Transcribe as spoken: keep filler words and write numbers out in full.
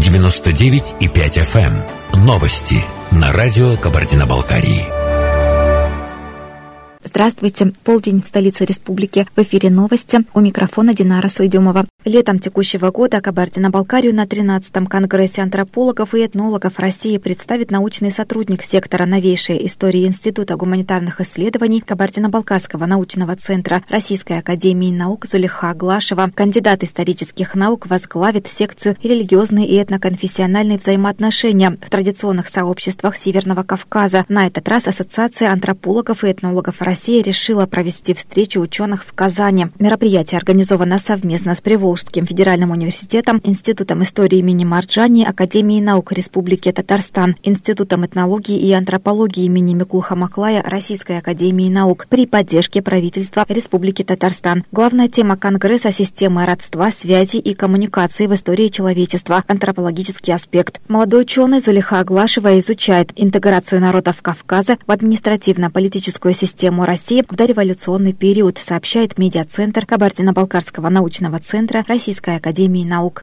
девяносто девять и пять эф эм. Новости на радио Кабардино-Балкарии. Здравствуйте. Полдень в столице республики. В эфире новости. У микрофона Динара Суйдюмова. Летом текущего года Кабардино-Балкарию на тринадцатом конгрессе антропологов и этнологов России представит научный сотрудник сектора новейшей истории Института гуманитарных исследований Кабардино-Балкарского научного центра Российской академии наук Зулиха Глашева. Кандидат исторических наук возглавит секцию религиозные и этноконфессиональные взаимоотношения в традиционных сообществах Северного Кавказа. На этот раз Ассоциация антропологов и этнологов России решила провести встречу ученых в Казани. Мероприятие организовано совместно с Приволжским федеральным университетом, Институтом истории имени Марджани, Академией наук Республики Татарстан, Институтом этнологии и антропологии имени Микулха Маклая Российской академии наук при поддержке правительства Республики Татарстан. Главная тема конгресса – система родства, связи и коммуникации в истории человечества, антропологический аспект. Молодой ученый Зулиха Глашева изучает интеграцию народов Кавказа в административно-политическую систему России в дореволюционный период, сообщает медиацентр Кабардино-Балкарского научного центра Российской академии наук.